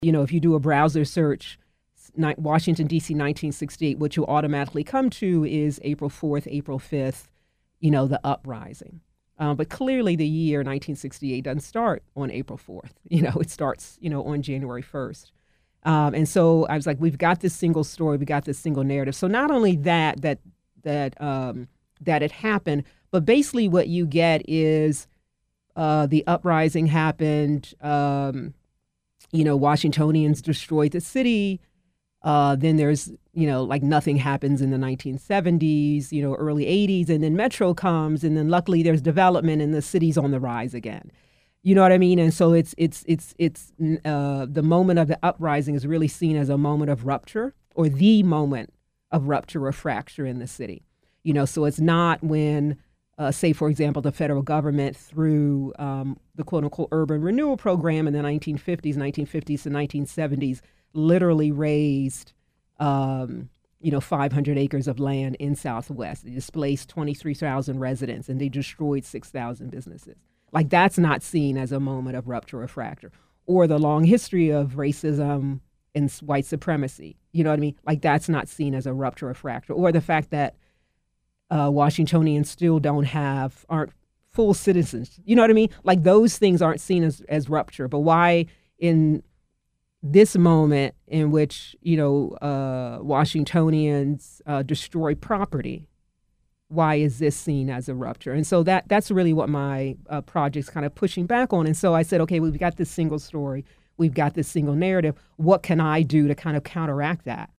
If you do a browser search, Washington, D.C., 1968, what you'll automatically come to is April 4th, April 5th, the uprising. But clearly the year 1968 doesn't start on April 4th. It starts, on January 1st. And so I was like, we've got this single story, we got this single narrative. So not only that it happened, but basically what you get is the uprising happened. Washingtonians destroyed the city. Then there's, like nothing happens in the 1970s, early 80s, and then Metro comes, and then luckily there's development and the city's on the rise again. You know what I mean? And so it's the moment of the uprising is really seen as a moment of rupture, or the moment of rupture or fracture in the city. So it's not when, say, for example, the federal government through the quote unquote urban renewal program in the 1950s to 1970s literally raised, 500 acres of land in Southwest. They displaced 23,000 residents and they destroyed 6,000 businesses. Like, that's not seen as a moment of rupture or fracture. Or the long history of racism and white supremacy. You know what I mean? Like, that's not seen as a rupture or fracture. Or the fact that Washingtonians still aren't full citizens. You know what I mean? Like, those things aren't seen as rupture. But why in this moment in which, Washingtonians destroy property, why is this seen as a rupture? And so that's really what my project's kind of pushing back on. And so I said, okay, we've got this single story. We've got this single narrative. What can I do to kind of counteract that?